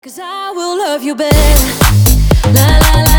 'Cause I will love you better. La la la.